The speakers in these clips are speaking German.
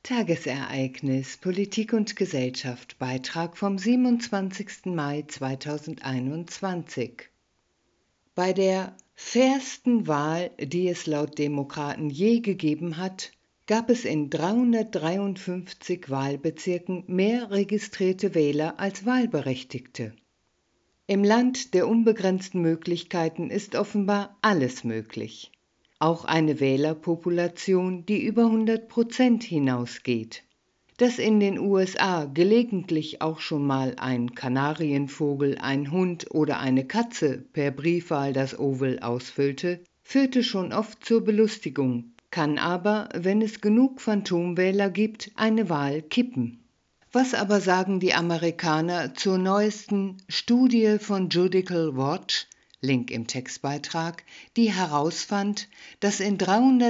Tagesereignis Politik und Gesellschaft, Beitrag vom 27. Mai 2021. Bei der fairsten Wahl, die es laut Demokraten je gegeben hat, gab es in 353 Wahlbezirken mehr registrierte Wähler als Wahlberechtigte. Im Land der unbegrenzten Möglichkeiten ist offenbar alles möglich. Auch eine Wählerpopulation, die über 100% hinausgeht. Dass in den USA gelegentlich auch schon mal ein Kanarienvogel, ein Hund oder eine Katze per Briefwahl das Oval ausfüllte, führte schon oft zur Belustigung, kann aber, wenn es genug Phantomwähler gibt, eine Wahl kippen. Was aber sagen die Amerikaner zur neuesten Studie von Judicial Watch, Link im Textbeitrag, die herausfand, dass in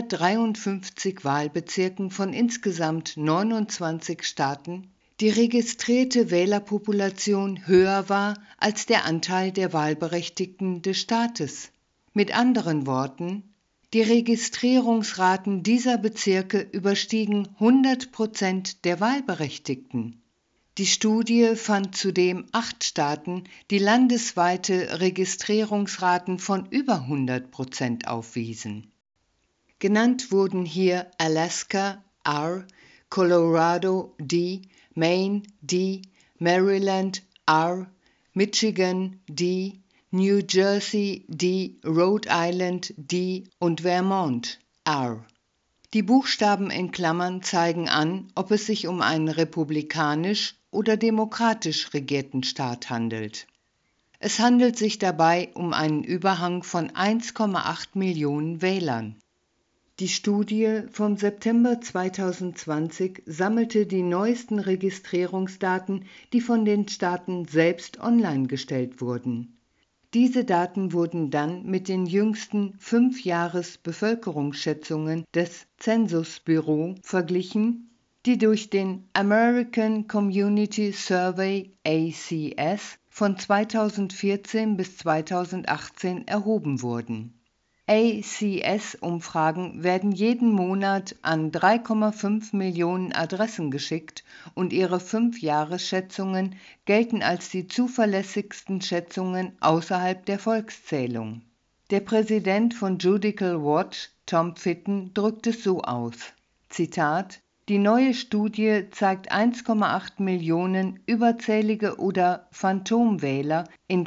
353 Wahlbezirken von insgesamt 29 Staaten die registrierte Wählerpopulation höher war als der Anteil der Wahlberechtigten des Staates. Mit anderen Worten, die Registrierungsraten dieser Bezirke überstiegen 100% der Wahlberechtigten. Die Studie fand zudem 8 Staaten, die landesweite Registrierungsraten von über 100% aufwiesen. Genannt wurden hier Alaska R, Colorado D, Maine D, Maryland R, Michigan D, New Jersey D, Rhode Island D und Vermont R. Die Buchstaben in Klammern zeigen an, ob es sich um einen republikanisch oder demokratisch regierten Staat handelt. Es handelt sich dabei um einen Überhang von 1,8 Millionen Wählern. Die Studie vom September 2020 sammelte die neuesten Registrierungsdaten, die von den Staaten selbst online gestellt wurden. Diese Daten wurden dann mit den jüngsten 5-Jahres-Bevölkerungsschätzungen des Census-Bureau verglichen, die durch den American Community Survey (ACS) von 2014 bis 2018 erhoben wurden. ACS-Umfragen werden jeden Monat an 3,5 Millionen Adressen geschickt und ihre 5-Jahres-Schätzungen gelten als die zuverlässigsten Schätzungen außerhalb der Volkszählung. Der Präsident von Judicial Watch, Tom Fitton, drückt es so aus, Zitat: Die neue Studie zeigt 1,8 Millionen überzählige oder Phantomwähler in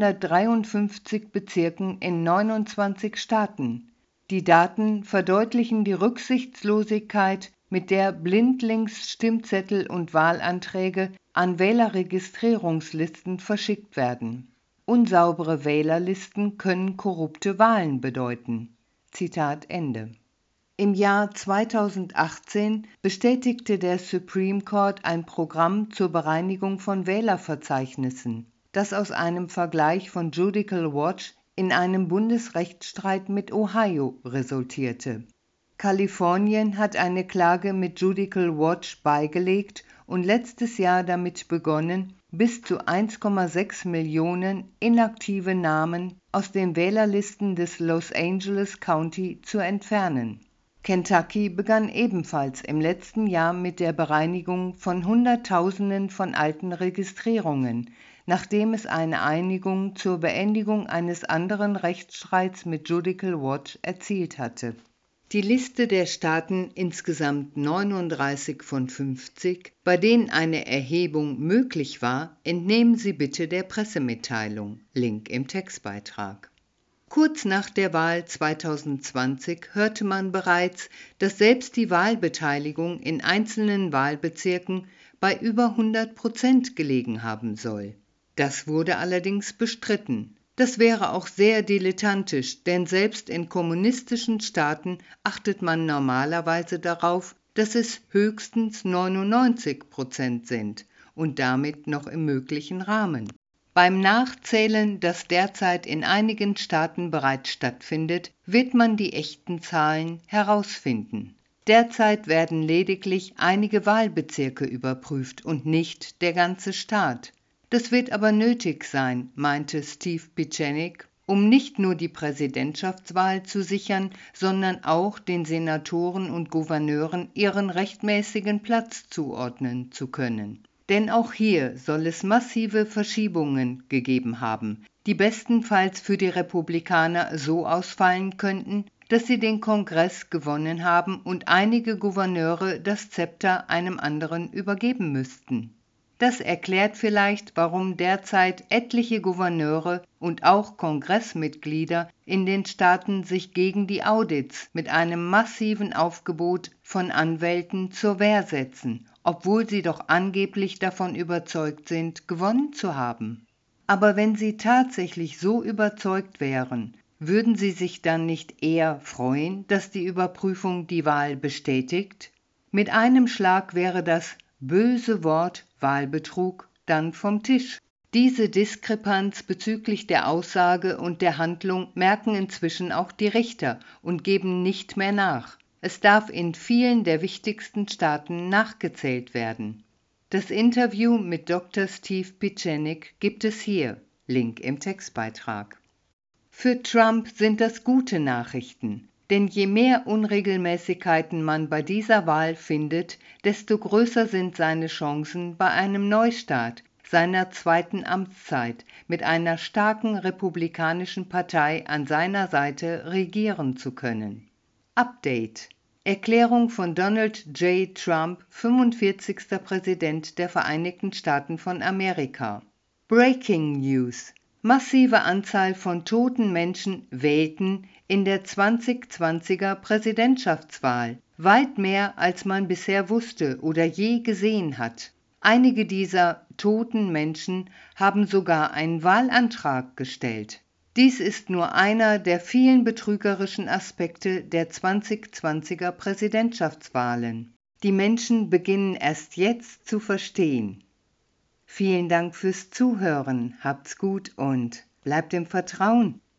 353 Bezirken in 29 Staaten. Die Daten verdeutlichen die Rücksichtslosigkeit, mit der blindlings Stimmzettel und Wahlanträge an Wählerregistrierungslisten verschickt werden. Unsaubere Wählerlisten können korrupte Wahlen bedeuten. Zitat Ende. Im Jahr 2018 bestätigte der Supreme Court ein Programm zur Bereinigung von Wählerverzeichnissen, das aus einem Vergleich von Judicial Watch in einem Bundesrechtsstreit mit Ohio resultierte. Kalifornien hat eine Klage mit Judicial Watch beigelegt und letztes Jahr damit begonnen, bis zu 1,6 Millionen inaktive Namen aus den Wählerlisten des Los Angeles County zu entfernen. Kentucky begann ebenfalls im letzten Jahr mit der Bereinigung von Hunderttausenden von alten Registrierungen, nachdem es eine Einigung zur Beendigung eines anderen Rechtsstreits mit Judicial Watch erzielt hatte. Die Liste der Staaten, insgesamt 39 von 50, bei denen eine Erhebung möglich war, entnehmen Sie bitte der Pressemitteilung. Link im Textbeitrag. Kurz nach der Wahl 2020 hörte man bereits, dass selbst die Wahlbeteiligung in einzelnen Wahlbezirken bei über 100% gelegen haben soll. Das wurde allerdings bestritten. Das wäre auch sehr dilettantisch, denn selbst in kommunistischen Staaten achtet man normalerweise darauf, dass es höchstens 99% sind und damit noch im möglichen Rahmen. Beim Nachzählen, das derzeit in einigen Staaten bereits stattfindet, wird man die echten Zahlen herausfinden. Derzeit werden lediglich einige Wahlbezirke überprüft und nicht der ganze Staat. Das wird aber nötig sein, meinte Steve Pieczenik, um nicht nur die Präsidentschaftswahl zu sichern, sondern auch den Senatoren und Gouverneuren ihren rechtmäßigen Platz zuordnen zu können. Denn auch hier soll es massive Verschiebungen gegeben haben, die bestenfalls für die Republikaner so ausfallen könnten, dass sie den Kongress gewonnen haben und einige Gouverneure das Zepter einem anderen übergeben müssten. Das erklärt vielleicht, warum derzeit etliche Gouverneure und auch Kongressmitglieder in den Staaten sich gegen die Audits mit einem massiven Aufgebot von Anwälten zur Wehr setzen, obwohl sie doch angeblich davon überzeugt sind, gewonnen zu haben. Aber wenn sie tatsächlich so überzeugt wären, würden sie sich dann nicht eher freuen, dass die Überprüfung die Wahl bestätigt? Mit einem Schlag wäre das böse Wort Wahlbetrug dann vom Tisch. Diese Diskrepanz bezüglich der Aussage und der Handlung merken inzwischen auch die Richter und geben nicht mehr nach. Es darf in vielen der wichtigsten Staaten nachgezählt werden. Das Interview mit Dr. Steve Pieczenik gibt es hier, Link im Textbeitrag. Für Trump sind das gute Nachrichten, denn je mehr Unregelmäßigkeiten man bei dieser Wahl findet, desto größer sind seine Chancen bei einem Neustart, seiner zweiten Amtszeit, mit einer starken republikanischen Partei an seiner Seite regieren zu können. Update: Erklärung von Donald J. Trump, 45. Präsident der Vereinigten Staaten von Amerika. Breaking News: Massive Anzahl von toten Menschen wählten in der 2020er Präsidentschaftswahl, weit mehr als man bisher wusste oder je gesehen hat. Einige dieser toten Menschen haben sogar einen Wahlantrag gestellt. Dies ist nur einer der vielen betrügerischen Aspekte der 2020er Präsidentschaftswahlen. Die Menschen beginnen erst jetzt zu verstehen. Vielen Dank fürs Zuhören, habt's gut und bleibt im Vertrauen.